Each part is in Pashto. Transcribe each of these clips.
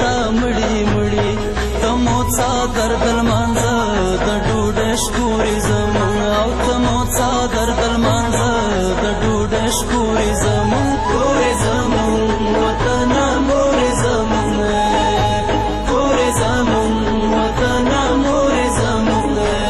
ته مړي مړي ته مو څادر د لمانځه د ډوډۍ شکورې زمونږ او ته مو څادر د لمانځه د ډوډۍ شکورې زمونږ کورې زمونږ وطنه مورې زمونږ کورې زمونږ وطنه مورې زمونږ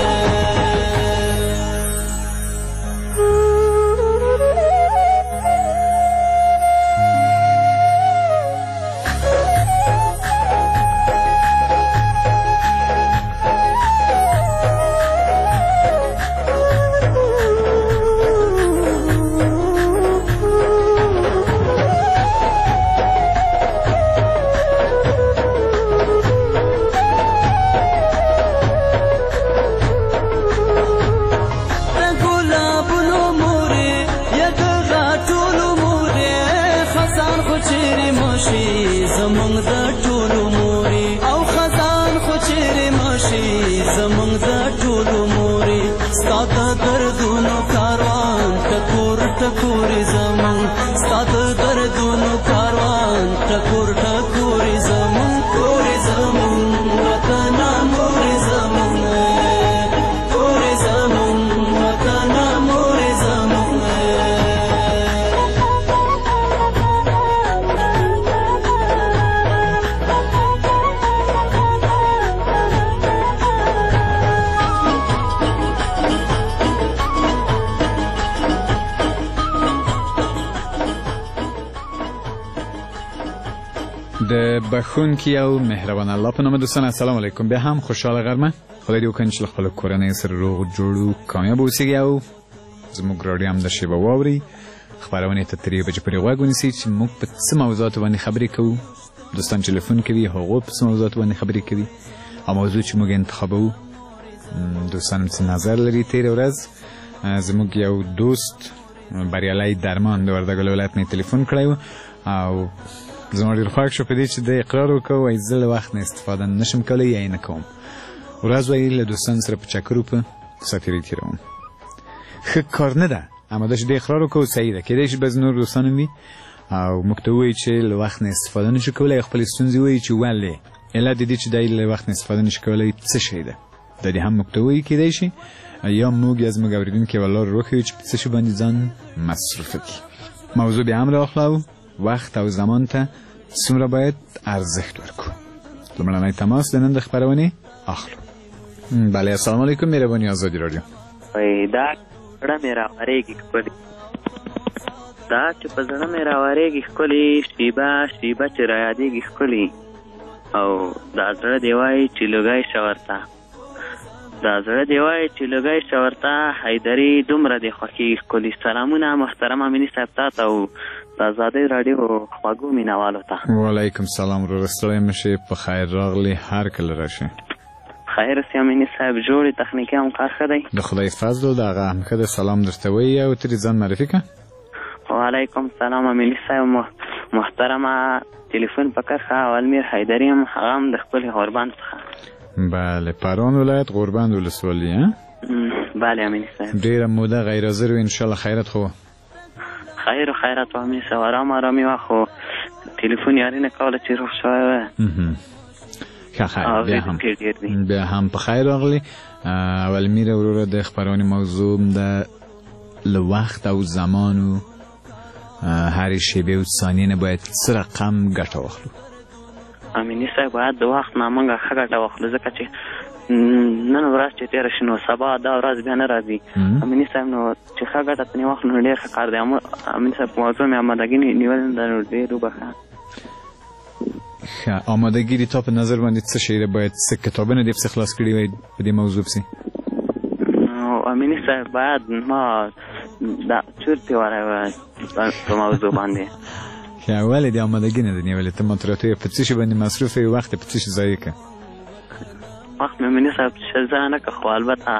زمونږ د ټولو مورې او خزان خو چیرې مشي زمونږ د ټولو مورې ستا د دردونو کاروان ټکور ټکورې زمونږ ستا د دردونو کاروان ټکور ټکورې زمونږ کورې زمونږ وطنه مورې زمونږ کورې زمونږ وطنه مورې زمونږ د بخښونکي او مهربان الله په نامه دوستان السلام علیکم. بیا هم خوشحاله غرمه. خدای دې وکړي چې له خپلو کورنیو سره روغ جوړ او کامیاب اوسېږي او زموږ راډیو هم د شیبه واوري. خپرونې ته تر 3 بجې پورې غوږ ونیسئ چې موږ په څه موضوعاتو باندې خبرې کوو. دوستان ټلیفون کوي هغوی په څه موضوعاتو باندې خبرې کوي او موضوع چې موږ انتخابوو. دوستان هم څه نظر لري. تېره ورځ زموږ یو دوست بریالی درمان د وردګو له ولایت نه تلیفون کړی و او زما ډېر خوښ شو په دې چې د اقرار وکړ وایي زه له وخت نه استفاده نشم کولی یا یې نه کوم. ورځ وایي له دوستانو سره په چکرو په سفرۍ تېروم. ښه کار نه ده اما دا چې د اقرار وکړو صحیح ده. کېدای شي بعضې نور دوستان هم وي او موږ ته ووایي چې له وخت نه استفاده نشو کولی او خپلې ستونزې وایي چې ولې علت د دې چې دی له وخت نه استفاده نشي کولی څه شی ده. دا دې هم موږ ته ووایي کېدای شي یا موږ یا زموږ اورېدونکي یوه لار وښیو چې په څه شي باندې ځان مصروفه کړي. موضوع بیا هم راواخلو وخت او زمان ته څومره باید ارزښت ورکړو. لومړنی تماس د نن د خپرونې اخلو. بله السلام علیکم. مهرباني ازادي راډیو. دا زړه مې راورېږي ښکلې دا چې په زړه مې راورېږي ښکلې شیبه شیبه چې رایادېږي ښکلې او دا زړه دې وایي چې لوګی شه ورته دا زړه دې وایي چې لوګی شه ورته حیدري دومره دې خوښېږي ښکلې. سلامونه محترم امیني صاحب تا ته او د ازادۍ راډیو خوږو مینوالو ته. وعلیکم سلام وروره ستړی مه شې په خیر راغلې هر کله راشې. خیر اوسې امیني صاحب جوړې تخنیکي همکار ښه دی؟ د خدای فضل د هغه هم ښه دی. سلام درته وایي او ترې ځان معرفي کړه. وعلیکم سلام امیني صاحب محترمه ټلیفون په کرښه اولمیر حیدري یم هغه هم د ښکلي غوربند څخه. بله پروان ولایت غوربند ولسوالي بله امیني صاحب. ډېره موده غیر حاضر وي انشاءالله خیرت خو خیر و خیرت و امیني صاحب ارام ارامي وه خو ټلیفون یاري نه کوله چې روغ شوی وی. ښه خیر بیا هم په خیر راغلې. اولمیره وروره د خپرونې موضوع د له وخت او زمانو هرې شیبې او ثانیې نه باید څه رقم ګټه واخلو. امیني صاحب باید د وخت نه موږ ښه ګټه واخلو ځکه چې نن ورځ چې تېره شي نو سبا دا ورځ بیا نه راځي. امیني صاحب نو چې ښه ګټه ترې واخلو نو ډېر ښه کار دی. امیني صاحب په موضوع مې آمادګي نیول ده نو ډېر وبخښه. ښه آمادګي د تا په نظر باندې څه شی دی باید څه کتابونه دې پسې خلاص کړي وای په دې موضوع پسې؟ امیني صاحب باید ما دا چورتې وری وای په موضوع باندې. ښه ولې دې آمادګي نه ده نیولې؟ ته ماته راته وایه په څه شي باندې مصروف یې وخت یې په څه شي ضایع کړه؟ وخت مې امیني صاحب ضایع نه کړه خو البته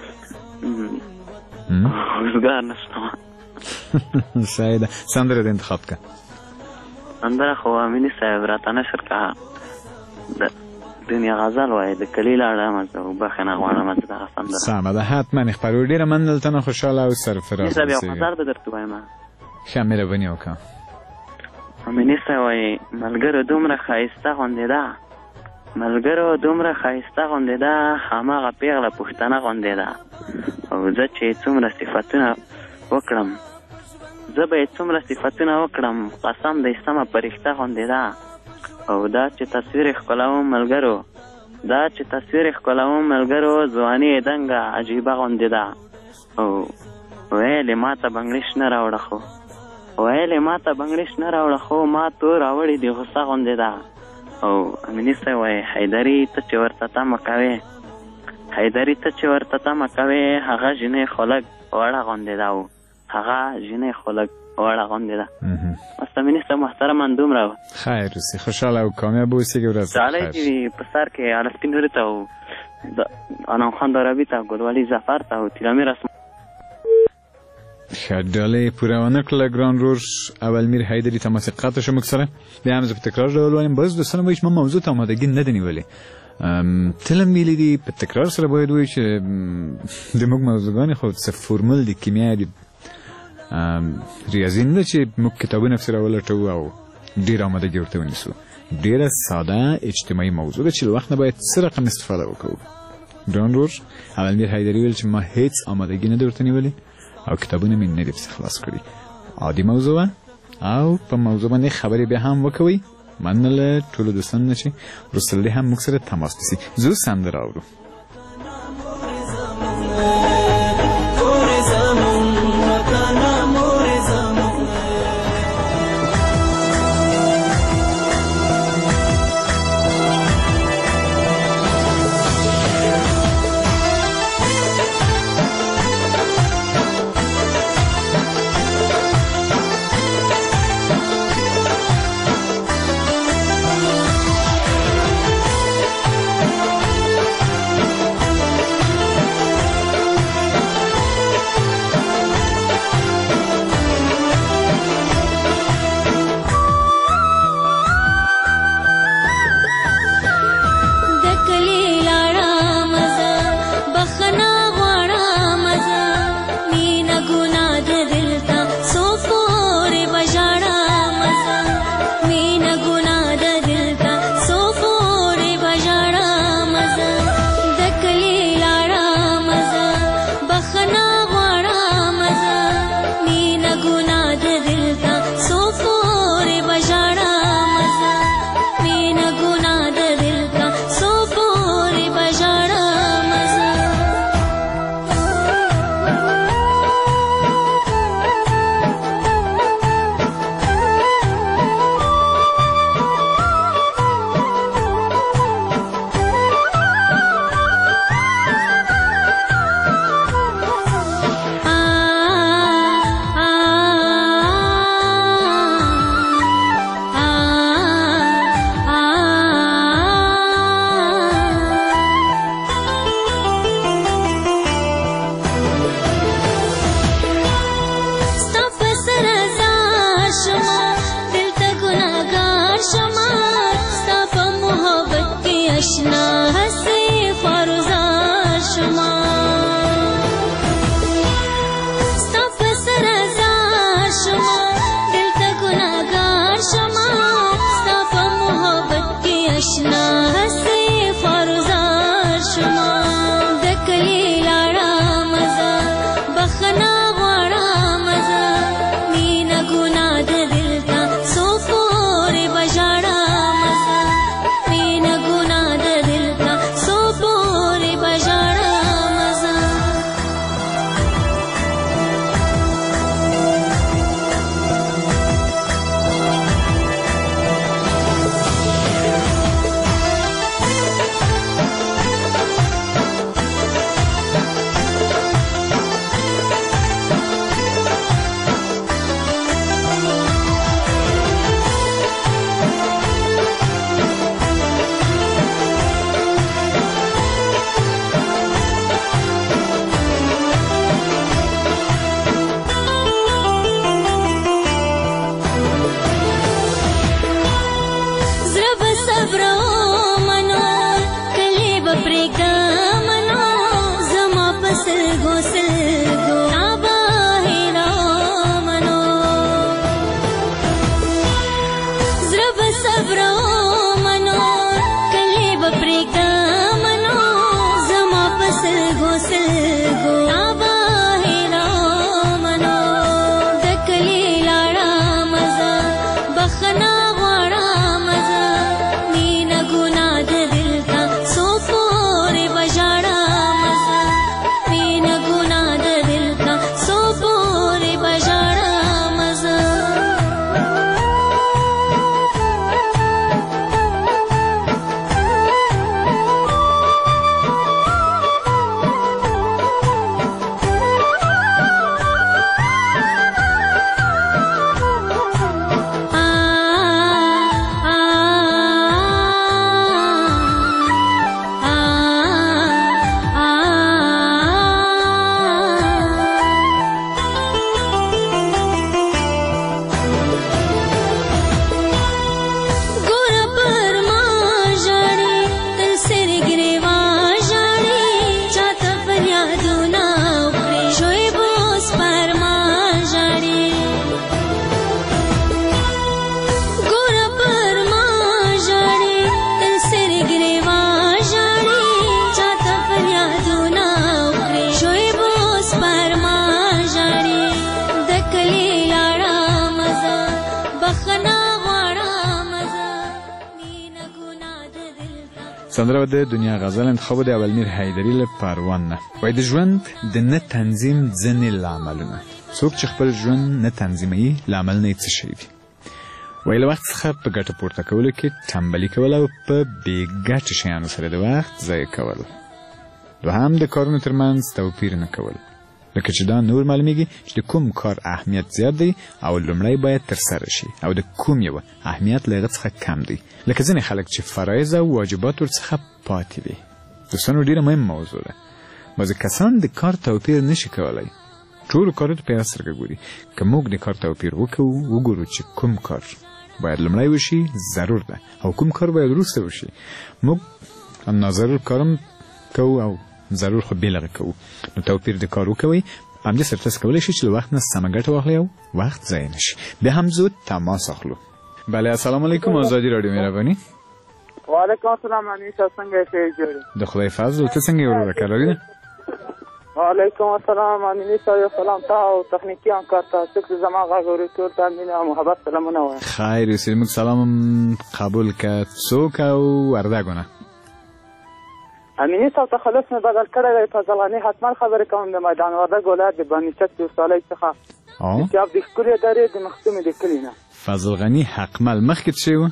روزګار نشته. صحیح ده. سندره دې انتخاب کړه. سندره خو امیني صاحب راته نشر کړه د دنیا غزل وایي د کلي لاړم زه وبخښنه غواړم چې دغه سندره سمه ده حتما خپروي. ډېره مننه ته نه خوشحاله او سرفراز صاحب یو خبر به درته وایم. ښه مهرباني وکړه. امینی صاحب وایي ملګرو دومره ښایسته غوندې ده، ملګرو دومره ښایسته غوندې ده، هماغه پیغله پښتنه غوندې ده. او زه چې څومره صفتونه وکړم، زه به یې څومره صفتونه وکړم، قسم دی سمه پرښته غوندې ده. او دا چې تصویر یې ښکلوم ملګرو، دا چې تصویر یې ښکلوم ملګرو، ځواني یې دنګه عجیبه غوندې ده. او ویل یې ما ته بنګړي شنه راوړه خو، ویل یې ما ته بنګړي شنه راوړه خو، ما تور راوړې د غوسه غوندې ده. او امیني صاحب وایي حیدري ته چې ورته تمه کوې، حیدري ته چې ورته تمه کوې، هغه ژینۍ خو لږ وړه غوندې ده. او هغه ژینۍ خو لږ وړه غوندې ده. بس امیني صاحب محترماً دومره. خیر اوسې، خوشحاله او کامیاب اوسې. ورځ ډالۍ دې وي په سر کې الفتی نوري ته او انعام خان دارابي ته، ګلوالي ظفر ته او تیرامیر اسمان. ښه، ډالۍ پوره ونه کړله ګران رور اول میر حیدري ته موسیقات شو موږ سره. بیا هم زه په تکرار ډول وایم، بعض دوستان وایي چې ما موضوع ته آمادګي نه ده نیولې. تل هم ویلي دي په تکرار سره باید وایي چې د موږ موضوعګانې خو څه فورمول دي، کیمیا دي، ریاضي نه ده چې موږ کتابونه پسې راولټوو او ډېر آمادګي ورته ونیسو. ډېره ساده اجتماعي موضوع ده چې له وخت نه باید څه رقم استفاده وکړو. ګران رور اول میر حیدري ویل چې ما هیڅ آمادګي نه ده ورته نیولې او کتابونه مې نه دي پسې خلاص کړي. عادي موضوع او په موضوع باندې خبرې بیا هم وکوئ. مننه له ټولو دوستانو نه چې وروسته له دې هم موږ سره تماس نیسي. زه سندره اورو. سندره د دنیا غزل انتخاب د اولمیر حیدري له پروان نه. وایي د ژوند د نه تنظیم ځینې لاملونه. څوک چې خپل ژوند نه تنظیموي لامل نه یې څه شی دي. وایي له وخت څخه په ګټه پورته کولو کې ټمبلي کول او په بې ګټې شیانو سره د وخت ضایع کول. دوهم د کارونو ترمنځ توپیر نه کول. لکه چې دا نور معلومیږي چې د کوم کار اهمیت زیات دی او لومړی باید ترسره شي او د کوم یو اهمیت له هغه څخه کم دی. لکه ځینې خلک چې فرایض او واجبات ورڅخه پاتې دي. دوستانو ډېره مهمه موضوع ده. بعضې کسان د کار توپیر نشي کولی. ټولو کارونو په یوه سترګه ګوري. که موږ د کار توپیر وګورو چې کوم کار باید لومړی وشي ضرور ده او کوم کار باید وروسته وشي. موږ ناضرور کارم کوو او ضرور خو بیلغه کوو. نو توپیر د کار وکوئ. همدې سره تاسو کولی شئ چې له وخت نه سمه ګټه واخلئ او وخت ضایع نه شي. بیا هم زود تماس اخلو. بله السلام علیکم. آزادی رادیو مهرباني. وعلیکم السلام. انیسا څنګه یې جوړې؟ د خدای فضل. ته څنګه یې وروره کلاري ده؟ وعلیکم السلام. انیسا یو سلام تا او تخنیکي همکار ته څوک زما غږ اوري ټول ته مینه او محبت سلامونه وایم. خیر یوسف موږ سلام قبول که څوک او وردګونه امینی صاحب تخلص مې بدل کړی دی. فضل غني حتما خبرې کوم د میدان وردګ ولایت د بني چک د ولسوالۍ څخه چې د ښکلې درې د مختومې د کلي نه. فضل غني حقمل مخکې څه شی و؟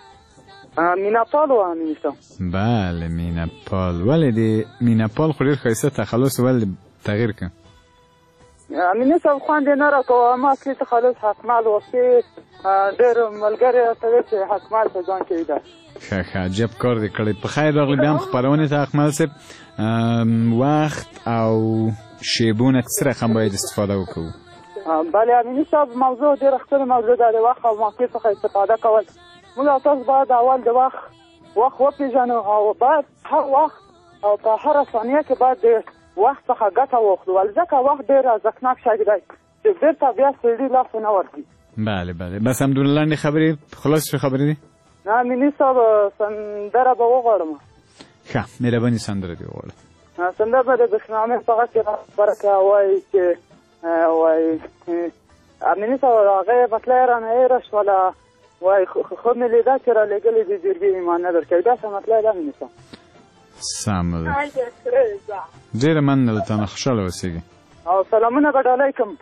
میناپال و امینی صاحب. بله میناپال. ولې د میناپال خو ډېر ښایسته تخلص ولې تغییر کړ؟ امینی صاحب خوند یې نه راکوه. ما اصلي تخلص حقمل وختې ډېر ملګري راته ویل چې حقمل په ځان کې ده. ښه عجب کار دې کړی. په خیر راغلی. بیا هم خپرونې ته حقمل صاحب وخت او شیبو نه څه رقم باید استفاده وکړو؟ بله امینی صاحب موضوع ډېره ښکلې موضوع ده. د وخت او موقع څخه استفاده کول. موږ او تاسو باید اول د وخت وپېژنو او باید هر وخت او په هره ثانیه کې باید د وخت څخه ګټه واخلو. ولې ځکه وخت ډېر ارزښتناک شی دی چې بېرته بیا سړي لاس نه ورځي. بله بس همدونه لنډې خبرې خلاص شوې خبرې دي. نه امیني صاحب سندره به وغواړم. ښه مهرباني سندره دې وغواړه. سندره به د بسنامې په غږ کې خبره کوي وایي چې وایي امیني صاحب هغه یې پتلی رانه هېره شوله وایي خو مې لیده چې رالېږلې د جرګې ایمان نه درکوي. داسې مطلب ده امیني صاحب. سمه ده. ډېره مننه له تا نه. خوشحاله اوسېږي. او سلامونه به ډالۍ کوم.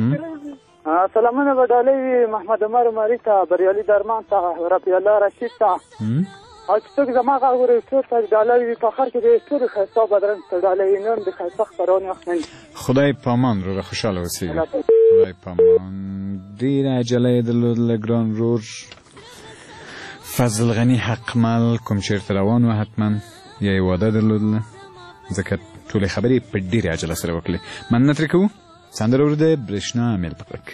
سلامونه به ډالۍ وي محمد عمر عمري ته، بریالي درمان ته، رفیع الله رشید ته او چې څوک زما غږ اوري ټول ته ډالۍ وي. په آخر کې د ټولو ښایسته بدرنګ ته ډالۍ وي. نن د ښایسته خپرونې وخت نه. خدای پامان وروره. خوشحاله اوسېږي. خدای پامان. ډېره عجله یې درلودله ګران ورور فضل غني حقمل. کوم چېرته روان و حتما یا یې واده درلودله ځکه ټولې خبرې په ډېرې عجله سره وکړلې. مننه ترې کوو. سندره ورده برېښنا امیل په غږ.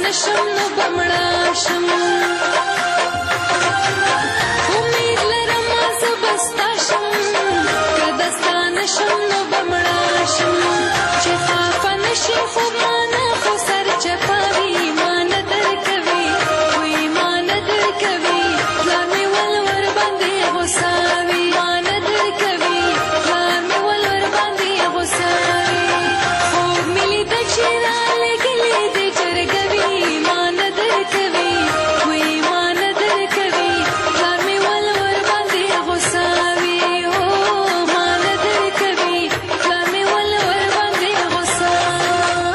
نشم نو بمړه شم امید لرم زه بستا شم که دستا نشم نو بمړه شم چې خفه نشي خوب مانه خو سر چپاوي مانه درکوي وی مانه درکوي پلار مې ول ورباندې غوساوي مانه درکوي پلار مې ول ورباندې غوساوي خوب مې لیده چې رالګلې دې جرګوي مانه درکوي وی مانه درکوي پلار مې ول ورباندې غوساوي او مانه درکوي پلار مې ول ورباندې غوساوي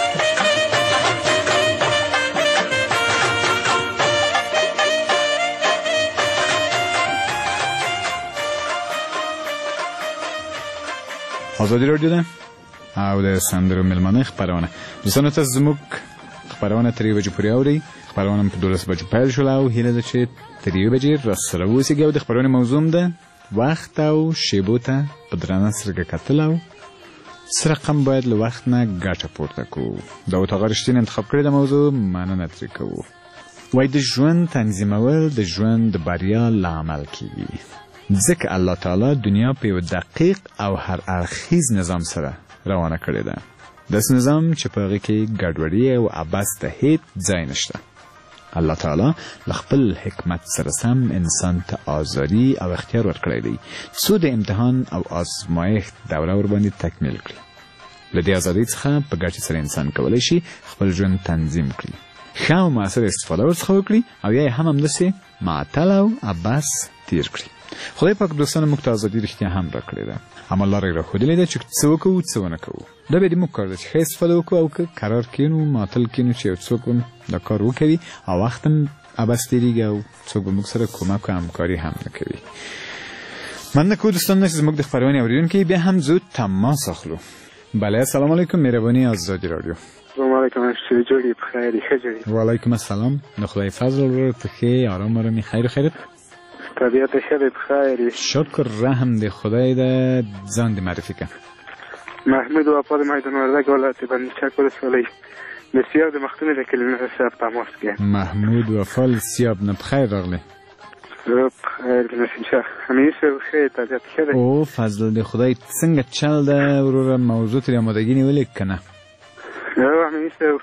ازادي راډیو ده او د سندرو مېلمانه خپرونه دوستانو ته زموږ خپرونه تر 1 بجې پورې اورئ خپرونه په 12 بجو پیل شوله او هیله ده چې تر 1 بجې راسره واوسئ او د خپرونې موضوع هم ده وخت او شیبو ته په درنه سترګه کتل او څه رقم باید له وخت نه ګټه پورته کوو دا اتاق رښتینې انتخاب کړې ده موضوع مننه ترې کوو وایي د ژوند تنظیمول د ژوند د بریا لامل کیږي ځکه الله تعالی دنیا په یو دقیق او هر اړخیز نظام سره روانه کړې ده داسې نظام چې په هغې کې ګډوډي او عبث ته هیڅ ځای نشته الله تعالی له خپل حکمت سره سم انسان ته آزادي او اختیار ورکړی دی څو د امتحان او آزمایښت دوره ورباندې تکمیل کړي له دې ازادۍ څخه په ګټې سره انسان کولی شي خپل ژوند تنظیم کړي ښه او مؤثره استفاده ورڅخه وکړي او یا یې هم همداسې معطل او عبث تیر کړي خدای پاک دوستانو موږ ته ازادي رښتیا هم راکړې ده اما لاره یې راښودلې ده چې څه وکړو څه ونه کوو دا بیا د موږ کار ده چې ښه استفاده وکړو او که قرار کښېنو معطل کښېنو چې یو څوک هم دا کار وکوي او وخت هم عبث تېرېږي او څوک به موږ سره کومک او همکاري هم نه کوي مننه کوو دوستانو چې زموږ د خپرونې اورېدونکي بیا هم زود تماس اخلو بله السلام علیکم مهرباني ازادي راډیو السلام علیکم چه جوری بخیر ښه جوری وعلیکم السلام د خدای فضل ورو ته ښې آرام آرامي خیر خیرت طبیعت ښه دی بخیر شکر رحم د خدای ده ځان دې معرفي که محمود وفا د میدان وردک ولایت بندی چک ولسوالۍ بسیار د مختونې د کلمه صاحب تماس کې محمود وفا سیاب نه بخیر راغلی بخیر نسیم همین سر ښه طبیعت ښه دی او فضل د خدای څنګه چل ده وروره موضوع ترې آمادګي نیولې که نه همین سر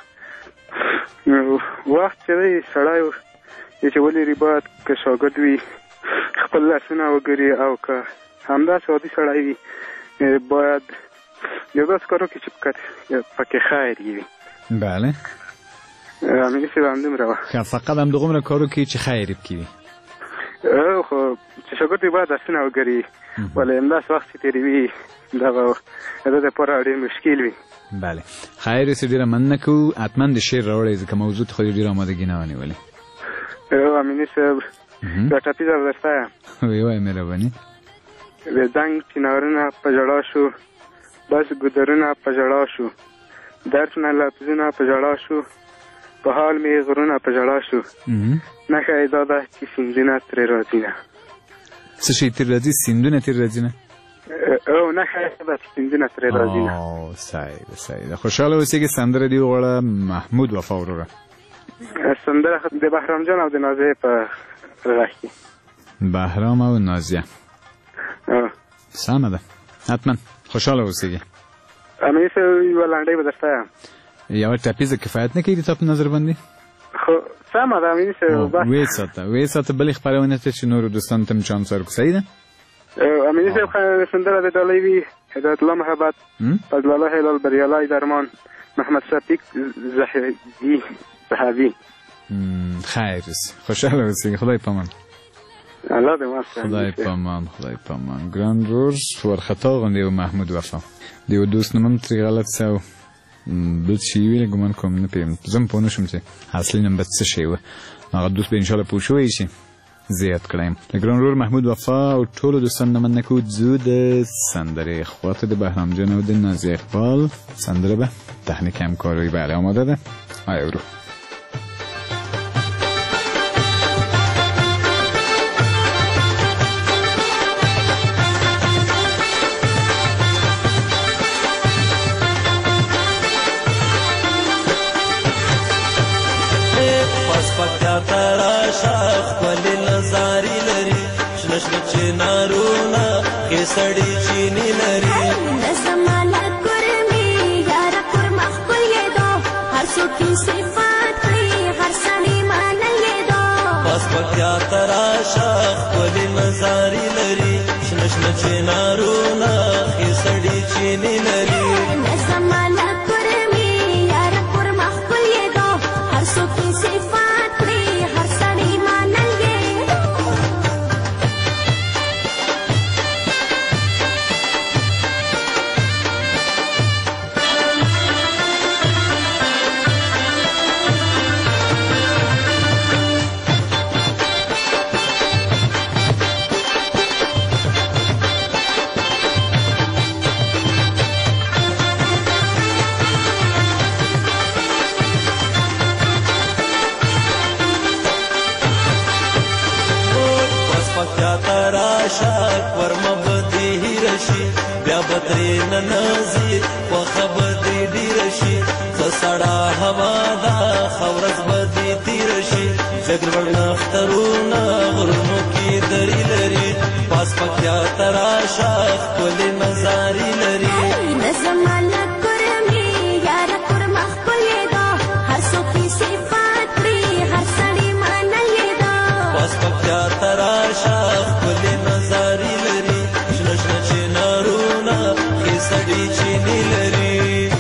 وخت چې دی سړی چې ولې باید که شاګرد وي خپل لاسونه وګوري او که همداسې عادي سړی وي باید یو داسې کار وکړي چې پکې خیر وي بله همین سر همدومره وه که فقط همدغومره کار وکړي چې خیر یې پکې وي خو چې شاګرد وي باید لاسونه وګوري ولې همداسې وخت چې تېروي دغه د ده دپاره ډېر مشکل وي بله خیر یې ډېره مننه کوو حتما د شعر راوړئ ځکه موضوع ته خو یې ډېره آمادګي نه ونیولې امیني صاحب دا ټپیزه درسته یم ویې وایه مهرباني د دنګ چنارونه په ژړا شو بس ګودرونه په ژړا شو درد نه لفظونه په ژړا شو په حال مې غرونه په ژړا شو نښه یې دا ده چې سیندونه ترې راځي نه څه شی ترې راځي سیندونه ترې راځي نه او نښه یې ده چې سیندونه ترې راځي نه صحیح ده صحیح ده خوشحاله اوسئ چې سندره دې وغواړه محمود وفا وروره سندره د بهرام جان او د نازیه په غږ کې بهرام او نازیه سمه ده حتما خوشحاله اوسئ امیني صاحب یوه لنډۍ به درته یم یوه ټپیزه کفایت نه کوي د تا په نظر باندې خو سمه ده امیني صاحب ویې ساته بلې خپرونې ته چې نورو دوستانو ته هم چانس ورکړو صحیح ده امیني صاحب سندره د ډالۍ وي هدایت الله محبت فضل الله هلال بریالی درمان محمد شفیق زهبی خیر خوشحاله اوسئ خدای پامان الله دې ماسته خدای پامان ګران رور ورخطا غوندې و محمود وفا د یو دوست نوم هم ترې غلط څه و بل چې ویلې ګمان کوم نه پوهېږم زه هم پوه نه شوم چې اصلي نوم به څه شی و هغه دوست به انشاءالله پوه شوی شي زه یاد کړی یم د ګران رور محمود وفا او ټولو دوستانو نه مننه کوو ځو د سندرې خواته د بهرام جان او د نازیه اقبال سندره به تخنیک همکاری بله آماده ده آیا ورو سړی چینی لري زمانه کورمي یار پر مخ کوي دو هر څوک صفات لري هر سړی مانلې دو پس پکیا تراشه خپل نظاری لري شنه چنارونه خې سړی چینی لري زمانه کورمي یار پر مخ کوي دو هر څوک صفات لري هر سړی مانلې ورمه بدې هیره شي بیا به ترې ننځي خوښه به دې ډېره شي څه سړه هوا ده ښه ورځ به دې تېره شي جګړ نخترونه غرونو کې درې لري پاس پکیا ته راشه ښکلې نظارې لري زمانه کورمي یار پر مخ کوي دو هر څوک صفات لري هر سړی مانلې دو پاس پکیا ته راشه ښکلې نظارې لري شنه چنارونه ښې سړي چینې لري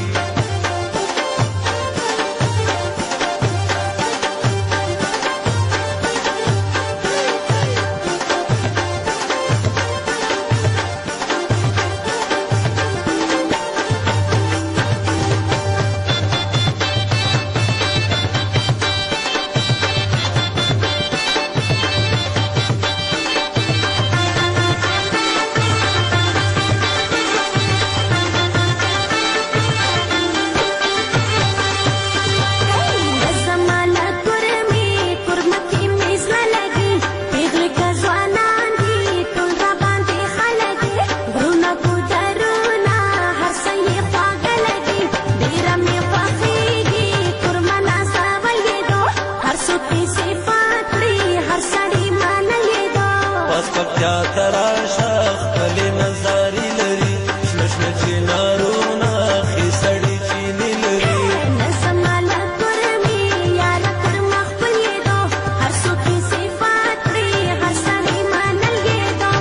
پکیا تراشه ښکلې نظارې لري شنه چنارونه ښې سړي چینې لري زمانه کورمي یار پر مخ کوي دو هر څوک صفات لري هر سړی مانلې دو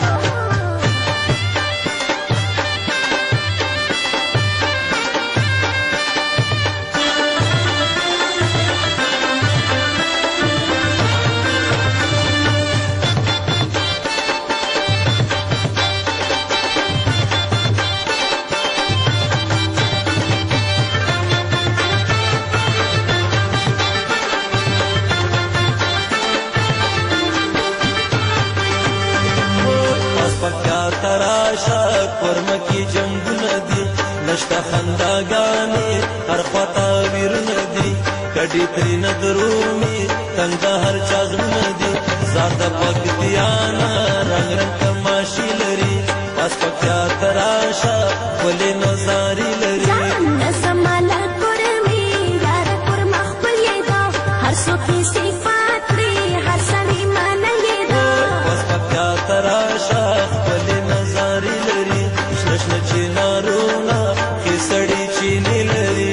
پکیا تراشه کورمه کې جنګونه دي نشته خنداګانې هر خواته ویرونه دي کډې ترېنه درومي تنده هر چا زړونه دي ځار د پکتیانه رنګ رنګ تماشې لري پس پکیا تراشه ښکلې نظارې لري زمانه کورمي یار پر مخ کوي دو هر څوک صفات لري هر سړی مانلې دو پس پکیا تراشه ښکلې نظارې لري شنه چنارونه ښې سړي چینې لري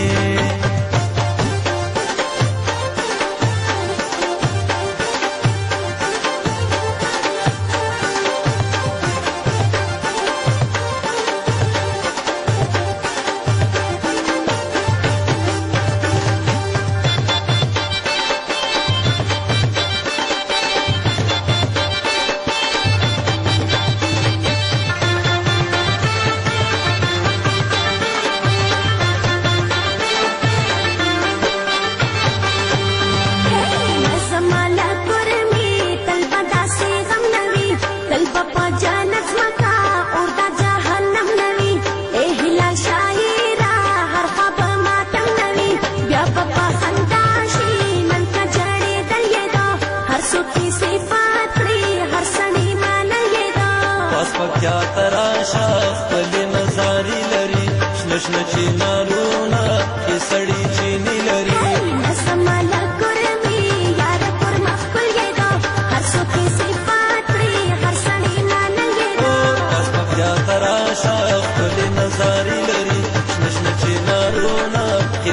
پکیا تراشه ښکلې نظارې لري شنه چنارونه ښې سړي چینې لري زمانه کورمي یار پر مخ کوي دو هر څوک صفات لري هر سړی مانلې دو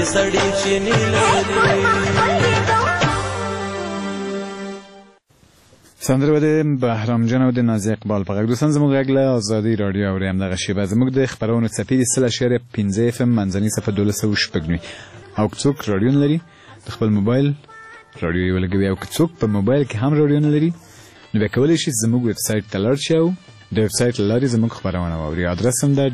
سړی چې نیلې سندره د بهرام جان او د نازي اقبال په غږ دوستان زموږ غږ له ازادي رادیو اوري هم دغه شیبه زموږ د خبرونو څپې 3.15 FM منځني صفحه 12 او څوک رادیو لري د خپل موبایل رادیو یې ولګوي او څوک په موبایل کې هم رادیو لري نو به کولی شي زموږ ویب سټ ته لاړ شي او د ویب سټ لاري زموږ خبرونه واوري ادرس هم ده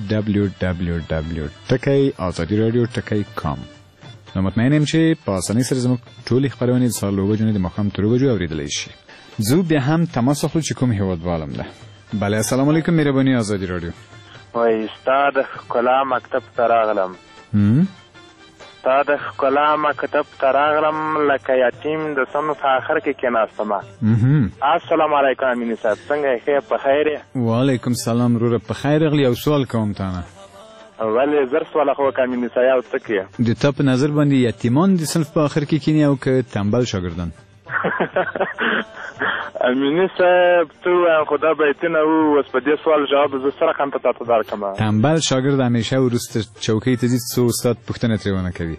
www.azadiradio.com نو مطمئن یم چې په اسانۍ سره زموږ ټولې خبرونه د سهار له 9 بجو نه د ماښام تر 2 بجو اوریدلی شي زو بیا هم تماس اخلو چې کوم هیوادوالم ده بله السلام علیکم مهرباني آزادی رادیو وای استاد ښکلا مکتب ته راغلم استاد ښکلا مکتب ته راغلم لکه یتیم د صنف په آخر کې کېناستم السلام علیکم امین صاحب څنګه یې ښه په خیر یې وعلیکم سلام وروره په خیر راغلی یو سوال کوم تانه ولې زر سوال خو امین صاحب څه کې د تا په نظر باندې یتیمان د صنف په آخر کې کینی او که تنبل شاګردان امینی صاحب تو خدا بیتونه او اوس په دې سوال جواب زه سره هم ته تاسو درکم تنبل شاګرد همیشه وروسته چوکۍ ته ځي څو استاد پوښتنه ترې ونه کوي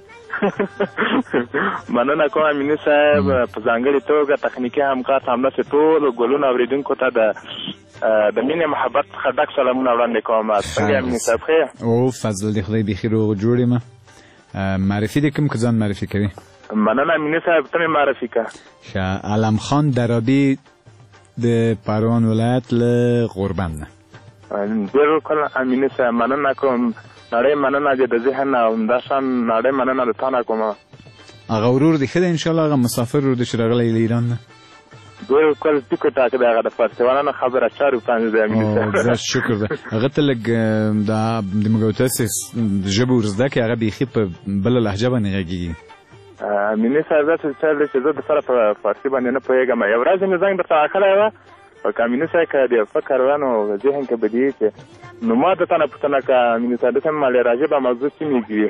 مننه کوم امینی صاحب په ځانګړې توګه تخنیکي همکار همداسې ټولو ګلونو اورېدونکو ته د مینې محبت څخه ډک سلامونه وړاندې کوم څنګه امینی صاحب ښه او فضل دې خدای بیخي روغ جوړ یم معرفي دې کوم که ځان معرفي کوي مننه امینی صاحب ته مې معرفي که ښه علم خان درابي د پروان ولایت له غوربند نه بالکل امینی صاحب مننه کوم نړۍ مننه دې د ذهن او همداشان نړۍ مننه د تا نه کوم هغه ورور دې ښه دی انشاءالله هغه مسافر ورور دی چې راغلی له ایران نه بالکل ټیکو ټاک دی هغه د فارسیوانانو خبره چارو باندې دی امینی صاحب زه شکر ده هغه ته لږ د موږ تاسې ژبه ورزده کړي هغه بیخي په بله لهجه باندې غږېږي امینی صاحب داسې څه دی چې زه د سره په فارسي باندې نه پوهېږم یو ورځ مې زنګ درته اخلی وه او که امیني صاحب که د فکر وه نو ذهن کې به دې چې نو ما د تا نه پوښتنه که امیني صاحب داسې مالې راجبه موضوع څه میږي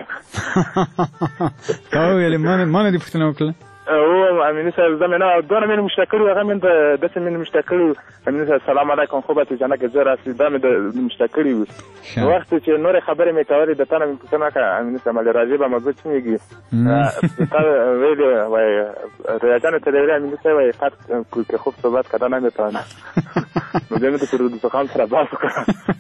تا وویلې ما نه دې پوښتنه وکړله او امینی صاحب زه مې نه دونه مې مشته کړي هغه مې داسې مې مشته کړي امیني صاحب سلام علیکم خوبه چې جنه کې زه راسي دا مې مشته کړي وو وخت چې نورې خبرې مې کولې د تا نه مې پوښتنه وکړه امیني صاحب مالې راجبه موضوع څه میږي تا ویلې وایي ریاضیانو ته دې ویلې امیني صاحب وایي خط که خوب صحبت که دا نمیتوانه نو بیا مې د فردوسخان سره بحث وکړه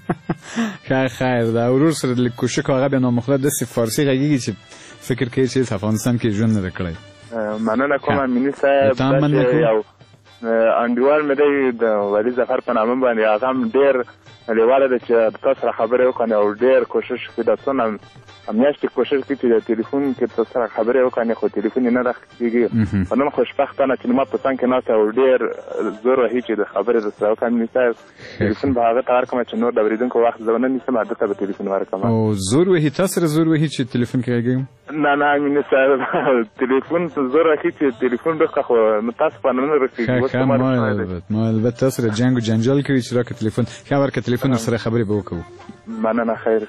خیر دا ورور سره د کوشش هغه بیا نامخله داسې فارسي غږېږي چې فکر کوي چې افغانستان کې ژوند نه ده کړی مننه کوم امیني صاحب یو انډیوال مې دی د ولي ظفر په نامه باندې هغه هم ډېر لیواله ده چې تاسو سره خبرې وکړي او ډېر کوشش کوي د څونه میاشتې کوشش کوي چې د تلیفون کې تاسو سره خبرې وکړي خو تلیفون یې نه راخېږي خو نن خوشبختانه چې ما په څنګ کې ناسته او ډېر زور وهي چې د خبرې درسره وکړم امیني صاحب تلیفون به هغه ته ورکړم چې نور د اورېدونکو وخت زه ونه نیسم هغه ته به تلیفون ورکړم او زور وهي تا سره زور وهي چې تلیفون کې غږېږم نه امیني صاحب تلیفون زور وهي چې تلیفون بخه خو تاسو په نه رسېږي ما البته تاسو سره جنګ او جنجال کوي چې راکړه تلیفون ښه ورکړه تلیفون سره خبرې به وکړو مننه خیر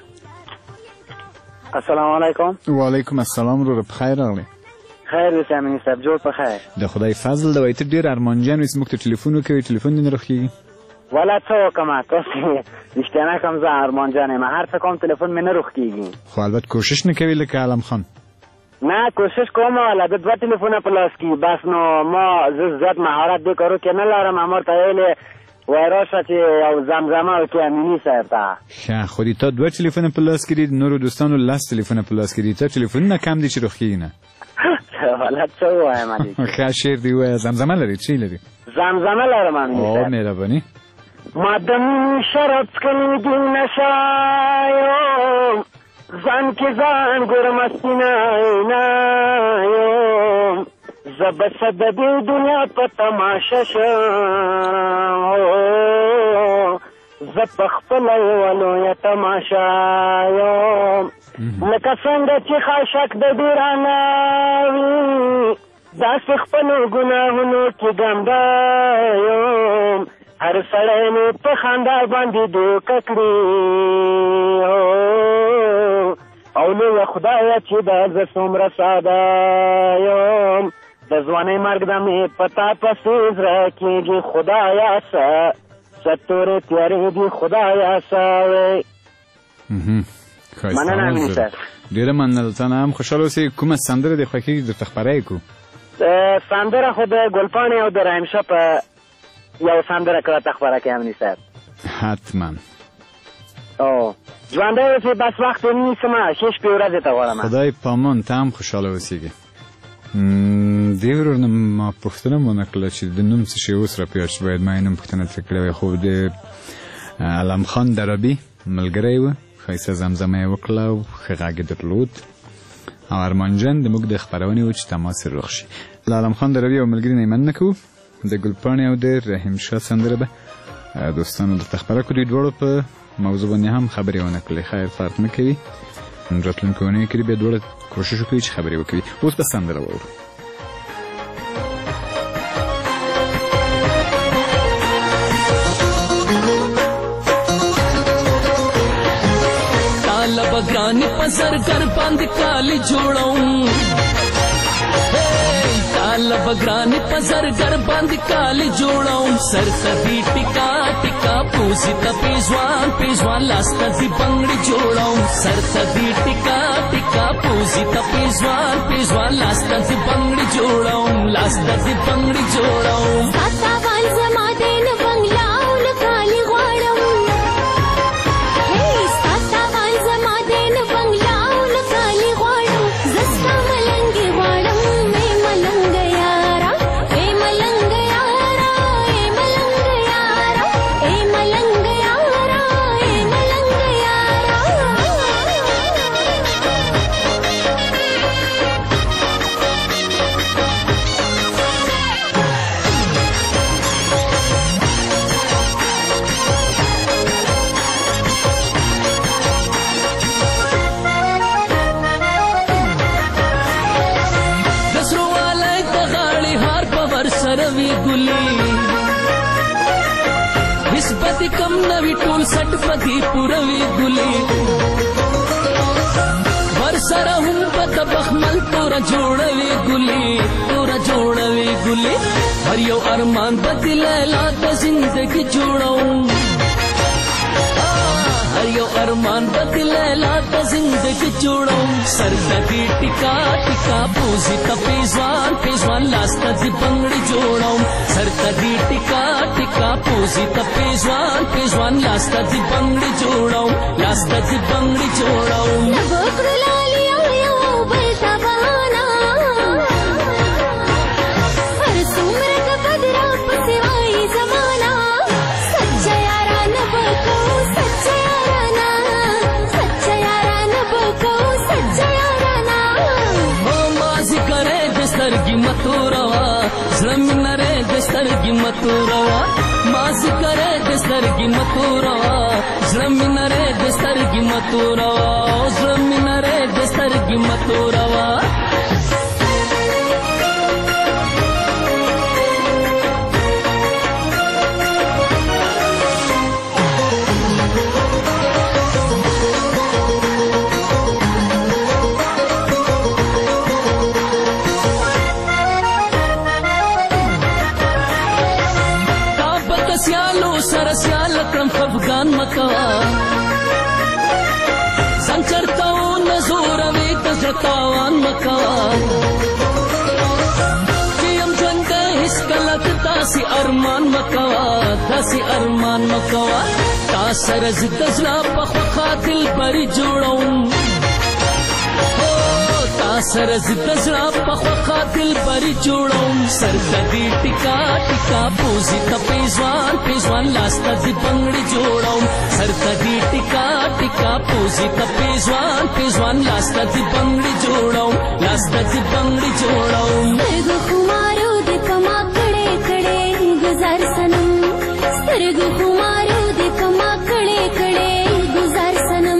السلام علیکم وعلیکم السلام ورور په خیر راغلی خیر دې امیني صاحب جوړ په خیر د خدای فضل د وایي ته ډېر ارمانجن وې چې موږ ته تلیفون وکوي تلیفون دې نه راخېږي والا څه وکړم تاسې رښتیا نه کوم زه ارمانجن یم هر څه کوم تلیفون مې نه روښکېږي خو البته کوشش نه کوي لکه علم خان نه کوشش کوم والا د دوه تلیفونه په لاس کې بس نو ما زه زیات مهارت دې کارو کې نه لرم امر ته ویلې وای راشه چې یو زمزمه وکړي امیني صاحب ته ښه خو دې تا دوه تلیفونه په لاس کې دي نورو دوستانو لس تلیفونه په لاس کې دي تا تلیفونونه کم دي چې روښکېږي نه والا څه ووایم علي ښه شعر دې ووایه زمزمه لري چی لري زمزمه لرم امیني صاحب مهرباني ما د شراب څکلي دي نشه یم ځان کې ځان ګورم سینه یم زه به څه د دې دنیا په تماشه شم زه په خپله یوه لویه تماشه یم لکه څنګه چې خاشک د دې رانه وي داسې خپلو ګناهونو کې ګمډه یم هر سړی مې په خندا باندې دوکه کړي او لویه خدایه چې دا زه څومره ساده یم د ځوانۍ مرګ د مې په تا پسې زړه کېږي خدایه څه تورې تیارې دي خدایه څه وې مننه امیني صاحب ډېره مننه تا نه هم خوشحاله اوسې. کومه سندره دې خوښېږي درته خپره یې کړو؟ سندره خو د ګلپاڼې او د رحیمشه په یو سندره که راته خپره کړې امني صاحب. حتما. ژوندی اوسې بس وخت ونیسمه ښې شپې ورځې ته غواړم. خدای پامان ته هم خوشحاله اوسېږي. دې ورور نه ما پوښتنه ونه کړله چې د نوم څه شی اوس راپیاد شو، باید ما یې نوم پوښتنه ترې کړې وای، خو د علم خان درابي ملګری و، ښایسته زمزمه یې وکړله او ښه غږ یې درلود، او ارمان جان د موږ د خپرونې و چې تماس روغ شي. له علم خان درابي او ملګري نه یې مننه کوو. د ګلپاڼې او د رحیم شاه سندره به دوستانو درته خپره کړو. دوی دواړو په موضوع باندې هم خبرې ونه کړلې، خیر فرق نه کوي، راتلونکې اونۍ کې بیا دواړه کوشش وکړي چې خبرې وکړي. اوس به سندره واورو. طالب ګرانی په زرګر باندې کالي جوړوم، طالب ګرانی په زرګر باندې کالي جوړوم، سر ته دې ټیکا ټیکا پوزي ته پیزوان پیزوان لاس ته دې بنګړي جوړوم، سر ته دې ټیکا ټیکا پوزي ته پیزوان پیزوان لاس ته دې بنګړي جوړوم، لاس ته دې بنګړي جوړوم. ساتا وان زما دین بنگلاو نه کالي غواړم، ساتا وان زما دین بنگلاو نه کالي غواړم، زستا ملنګي غواړم کم نوی ټول سټ پدی پوروي ګلي ور سره هم پد بخمل تور جوړوي ګلي تور جوړوي ګلي هر یو ارمان بدل لا د زندګي جوړوم، هر یو ارمان بدل لا د زندګي جوړوم، سر دې ټیکا ټیکا پوزي ته پیزوان پیزوان لاس ته دې بنګړي جوړوم، سر دې ټیکا ټیکا پوزي ته پیزوان پیزوان لاس ته دې بنګړي جوړوم، لاس ته دې بنګړي جوړوم. زړه رې د سترګې متوروا ماز کرے د سترګې متوروا زړه رې د سترګې متوروا زړه رې د سترګې متوروا. افغان مکوا سنچرتاو نزوروي تزرتاوان مکوا کیم ژوند هیڅ کله تاسې ارمان مکوا تاسې ارمان مکوا تا سره زد زړه په خوښه دلبري جوړوم سر زد زړه په خوښه دلبري جوړوم سر دې ټیکا ټیکا پوزي ته پیزوان پیزوان لاس ته دې بنګړي جوړوم سر دې ټیکا ټیکا پوزي ته پیزوان پیزوان لاس ته دې بنګړي جوړوم لاس ته دې بنګړي جوړوم سترګو خمارو دې پما کړې کړې گزار سنم سترګو خمارو دې پما کړې کړې گزار سنم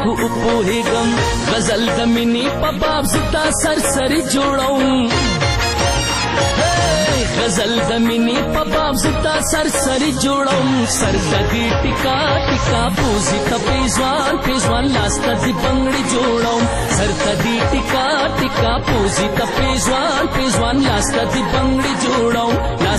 خو پوهیږم غزل د مینې په باب زتا سرسري جوړوم غزل د مینې په باب زتا سرسري جوړوم سر د دې ټیکا ټیکا پوزي ته پیزوان لاس ته دې بنګړي جوړوم سر د دې ټیکا ټیکا پوزي ته پیزوان لاس ته دې بنګړي جوړوم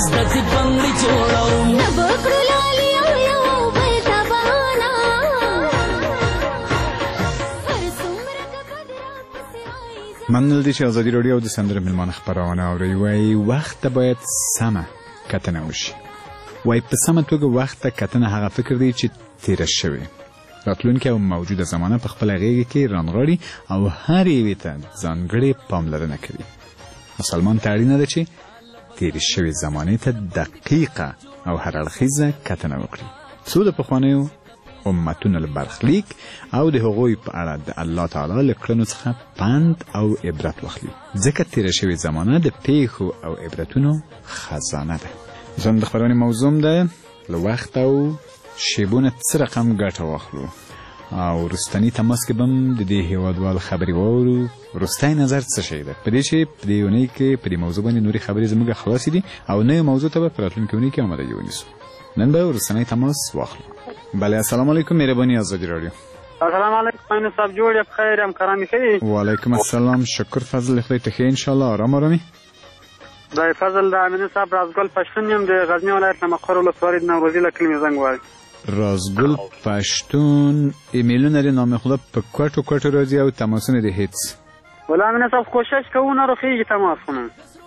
منل دي چې ازادي راډیو د سندرو ملمانه خبرونه اوري وای وخت باید سمه کتنه وشي وای په سمه توګه وخت کتنه هغه فکر دی چې تیر شوی راتلونکي او موجوده زمانه په خپل غیږ کې رانغړي او هر یوې ته ځانګړې پاملرنه کوي مسلمان ته اړینه ده چې تیر شوی زمانه ته دقیقه او هر اړخیزه کتنه وکړي څو د پخوانیو امتونو برخلیک او د هغوی په اړه د الله تعالی له کړنو څخه پند او عبرت واخلي ځکه تیر شوی زمانه د پیښو او عبرتونو خزانه ده زموږ د خبرونې موضوع ده له وخت او شیبونه څه رقم ګټه واخلو او رستنی تماس کې بم د دې هیوادوال خبري وورو رستای نظر څه شي ده په دې چې په دې ونې کې په دې موضوع باندې نوري خبرې زموږ خلاصې دي او نه موضوع ته په راتلونکي ونې کې آماده یونیسو نن به رستنی تماس واخلو بله السلام علیکم مهربانی آزادی رادیو السلام علیکم مینو صاحب جوړ یې بخیر ام کرامي خیر وعلیکم السلام شکر فضل خدای ته خیر ان شاء الله آرام آرامي دا فضل د امین صاحب رازګل پښتون یم د غزنی ولایت نه مقر ولسوالۍ د نوروزي له کلمې زنګ وایي رازګل پښتون ایمیلونه لري نام خدا په کوټو راځي او تماسونه دي هیڅ ولا امین صاحب کوشش کوو نه روخیږي تماس خونه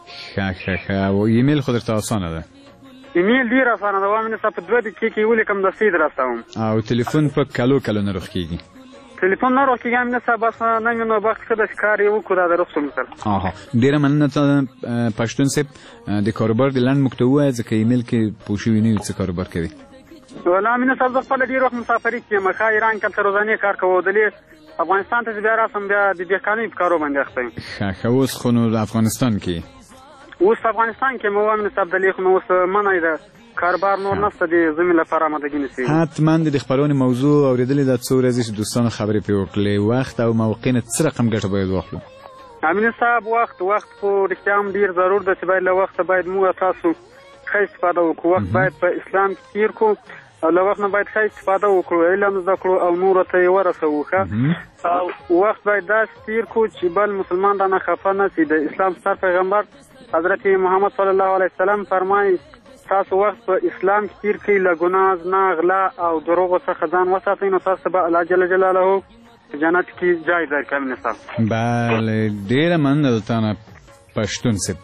ښه او ایمیل خو درته اسانه ده ایمیل ډیر اسانه ده امین صاحب په 2 دقیقې کې ولیکم د سید راستوم او تلیفون په کلو نه روخیږي تلیفون نه روخیږي امین صاحب بس نه مینو وخت کې د ښکار یو کو دا رسول سره ډیره مننه ته پښتون صاحب د کاروبار د لاند مکتوب ځکه ایمیل کې پوښوي نه څه کاروبار کوي ولا امین صاحب خپل ډیر وخت مسافرۍ کې مخه ایران کې تر روزانه کار کوو دلی افغانستان ته بیا راسم بیا د دهقانۍ په کارو باندې اخته ښه اوس خو نو افغانستان کې اوس افغانستان کې مو امین صاحب د لیک نو اوس منای ده کاربار نور نشته د زمينه لپاره آمادګي نشي حتما د خبرونې موضوع اوریدلې د څو ورځې چې دوستانو خبرې پې وکړلې وخت او موقع نه څه رقم ګټه باید واخلو امین صاحب وخت خو رښتیا هم ډیر ضرور ده چې باید له وخت باید موږ تاسو ښه استفاده وکړو وخت باید په اسلام کې تیر کو او له وخت نه باید ښه استفاده وکړو علم زده کړو او نورو ته یې ورسوو او وخت باید داسې تیر کو چې بل مسلمان رانه خفه نه شي د اسلام ستر پیغمبر حضرت محمد صلی الله علیه وسلم فرمایي تاسو وخت په اسلام کې تیر کړئ له ګناه زنا غلا او دروغو څخه ځان وساتئ نو تاسو به الله جل جلاله په جنت کې ځای درکړي امین صاحب بله ډېره مننه درته نه پښتون صاحب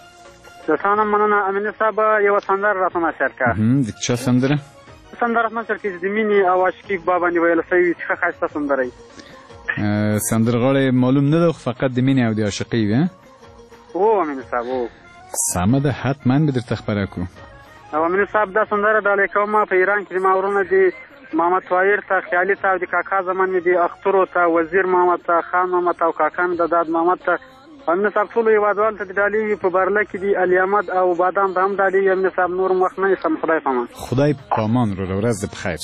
د تا نه مننه امین صاحب یوه سندره راته نشر کړه د چا سندره راته نشر کړي چې د مینې او عاشقي په باب باندې ویل شوي څه ښایسته سندره وي سندرغاړی معلوم نه ده فقط د مینې او د عاشقۍ وي او امین صاحب سمه ده حتما به درته خبره کړو او امین صاحب دا سندره ډالۍ کوم په ایران کې ما ورونه دي محمد طاهر ته خیالي ته او د کاکا زمان مې دي اخترو ته وزیر محمد ته خان محمد او کاکا مې د داد محمد ته امین صاحب ټولو هېوادوال ته د ډالۍ په برله کې دي علي احمد او بادام ته هم ډالۍ امین صاحب نور وخت نه نیسم خدای پامان خدای پامان وروره ورځ دې بخیر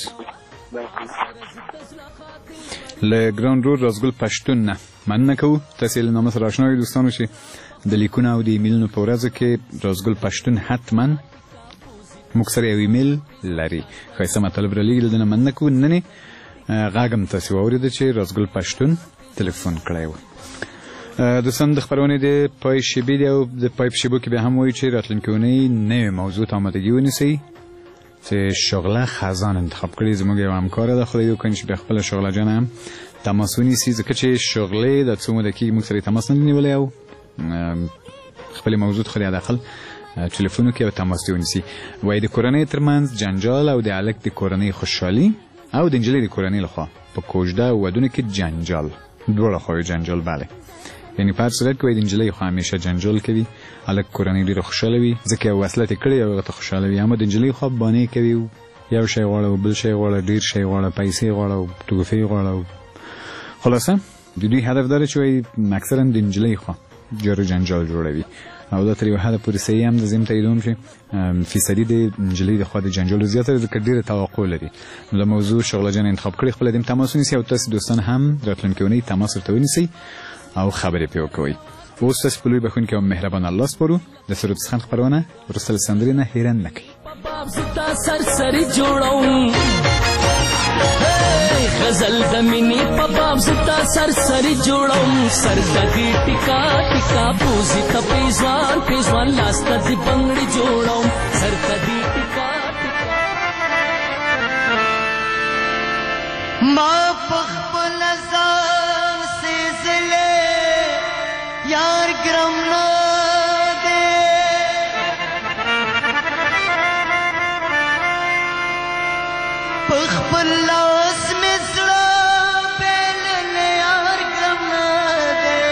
له ګران رود رازګل پښتون نه مننه کوو تاسې له نامه سره اشنا یو دوستانو چې د لیکونو او د ایمیلونو په ورځو کې رازګل پښتون حتما موږ سره یو ایمیل لري ښایسته مطلب رالیږي دلته نه مننه کوو نن غږ هم تاسې واورېده چې رازګل پښتون تلیفون کړی و دوستان د خپرونې د پای شیبې دی او د پای په شیبو کې بیا هم وایو چې راتلونکې اونۍ نوې موضوع ته آمادګي ونیسئ چې شغله خزان انتخاب کړي زموږ یو همکاره ده خدای دې وکړي چې بیا خپله شغله جانه هم تماس ونیسي ځکه چې شغلې د څو موده کېږي موږ سره یې تماس نه دی نیولی او خپلې موضوع خو د حداقل ټلیفونو کې او تماس دې ونیسي وایي د کورنۍ ترمنځ جنجال او د هلک د کورنۍ خوشحالي او د نجلۍ د کورنۍ لخوا په کوژده ودونو کې جنجال دواړه خواوې جنجال بله یعنی په هر صورت کې وایي د نجلۍ خوا همیشه جنجال کوي هلک کورنۍ ډېره خوشحاله وي ځکه یو وصلت یې کړی او هغه ته خوشحاله وي اما د نجلۍ خوا بانې کوي یو شی غواړه او بل شی غواړه ډېر شی غواړه پیسې غواړه او توفې غواړه خلاصه د دوی هدف داره چې وایي اکثرا د نجلۍ خوا جار جنجال جوړوي او دا تر یو حده پورې صحیح هم د زم تاییدوم چې فیصدي د نجلۍ د خوا د جنجالو زیاته ده، ډېره توقع لري. نو د موضوع شغله جان انتخاب کړي، خپل دیم تماس ونیسئ او تاسو دوستان هم راتلونکې اونۍ تماس ورته ونیسئ او خبرې پرې وکوئ. اوس تاسو په لوی بخښونکي او مهربان الله سپارو. د سرود څخه خپرونه وروسته له سندرې نه هیرن نه کوي. غزل د مینې په باب زتا سرسري جوړوم، سر دګي ټیکا ټیکا پوزي ته پیزوان پیزوان لاسته دې بنګړي جوړوم، سر دګي ټیکا ټیکا. ما پخپل ځان سېزلې یار ګرم نه دې، پخپل لاس مې زړه بېللې یار ګرم نه دې،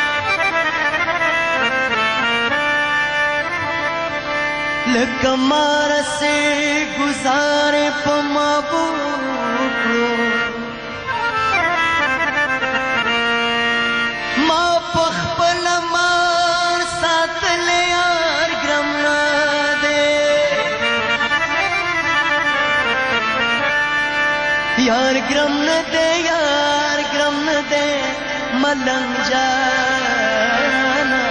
لکه مار سے گزارې په محبوب ما پخپل مان ساتلې یار ګرم نه دې، یار ګرم نه دې، یار ګرم نه دې ملنګ جانا،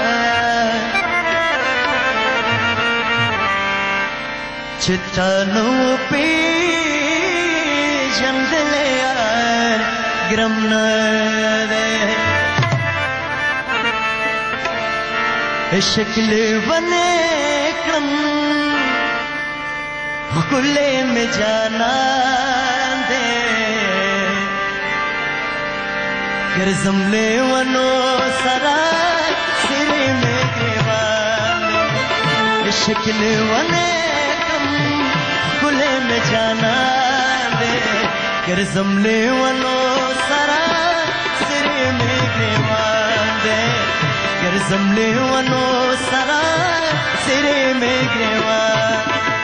چې تانو پیژندلې یار ګرم نه دې، شکل بنے کم کلے میں جانا دے، گر زملے ونو سرا سرے میں گریوان دے، شکل بنے کم کلے میں جانا دے، گر زملے ونو سرا سرے میں گریوان دے، گر زملے ونو سرا سرے میں گریوان.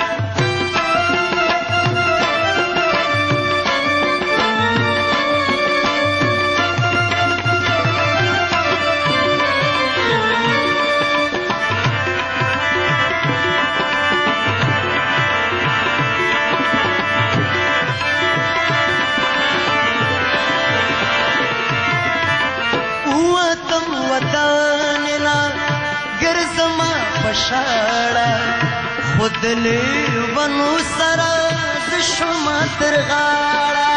شاړه خود له ونو سره د شوما تر غاړه،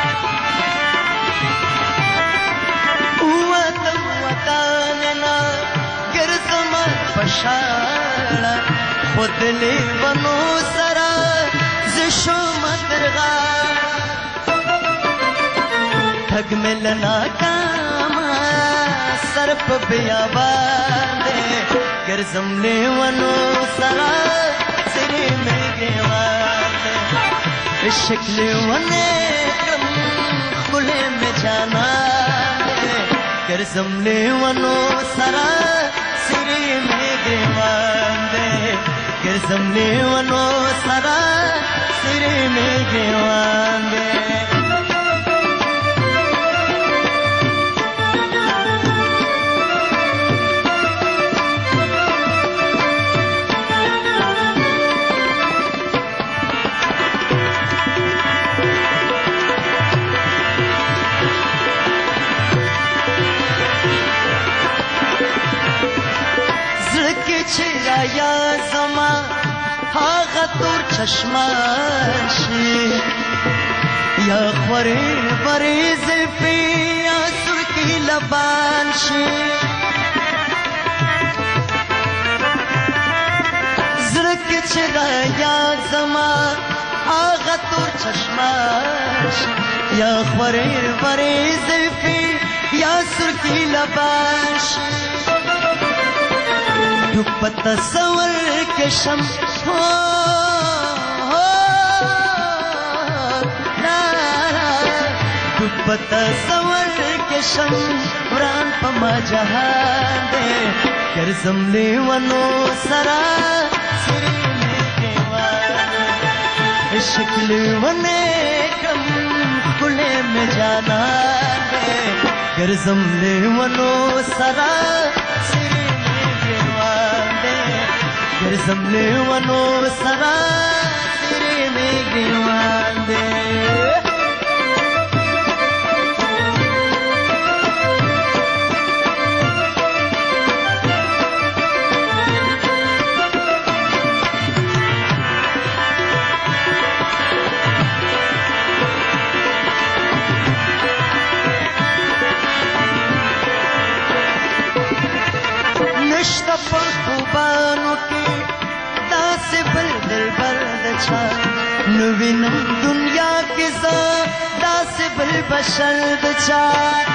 وطن وطننا ګرځما پشاړه خود له ونو سره د شوما تر غاړه، ठग मिलना कामा सर पे बियाबान दे, गर जमले वनो सरा सिरे में गेवान दे, शक्ल वने कम खुले में जाना दे, गर जमले वनो सरा सिरे में गेवान दे, गर जमले वनो सरा सिरे में गेवान दे. یا زما هاغه تور چشماشي یا خوري بری زلفي یا سرکی لبان شي، زړه کې چې یا زما هاغه تور چشماشي یا خوري بری زلفي یا سرکی لبان شي، پتا سور کے شم ہو پتا سور کے شم وران پما جہان دے، کر زملے ونو سرا سری میں دیوان، شکل ونے کم کلے میں جانا دے، کر زملے ونو سرا ګرځم لیونو سره څیرې مې ګریوان دی نشته په خوبانو کې داسې بل دلبر د چا نه وینم دنیا کې زه داسې بل بشر د چا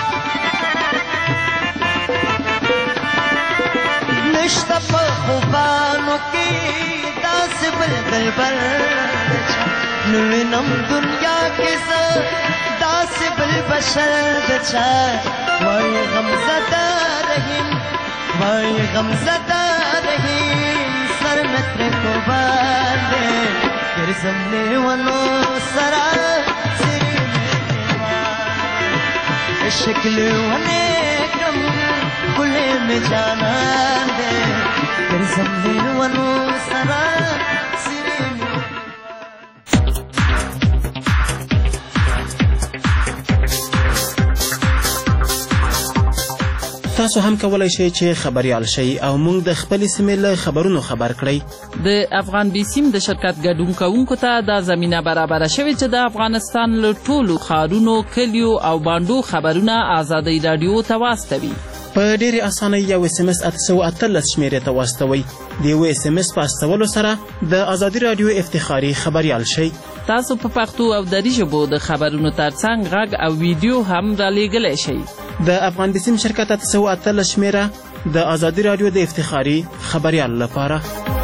نشته په خوبانو کې داسې بل دلبر د چا نه وینم دنیا کې زه داسې بل بشر د چا وای غمزده رحیم وای غمزده رحیم سر مې ترې قربان دی ګرځم لیونو سره څیرې مې ګریوان دی عشق لیونې کړم ښکلی مې جانان دی ګرځم لیونو سره څیرې مې تاسو هم کولای شئ چې خبریال شئ او موږ د خپلې سیمې له خبرونو خبر کړئ. د افغان بي سیم د شرکت ګډون کوونکو ته دا زمینه برابره شوې چې د افغانستان له ټولو ښارونو کلیو او بانډو خبرونه ازادۍ راډیو ته واستوي. په ډېرې اسانۍ یو SMS 818 شمېرې ته واستوئ. د یو SMS په استولو سره د ازادي راډیو افتخاري خبریال شئ. تاسو په پښتو او دري ژبو د خبرونو ترڅنګ غږ او ویډیو هم رالیږلی شئ. د افغان بسیم شرکت 818 شمېره د ازادي راډیو د افتخاري خبریال لپاره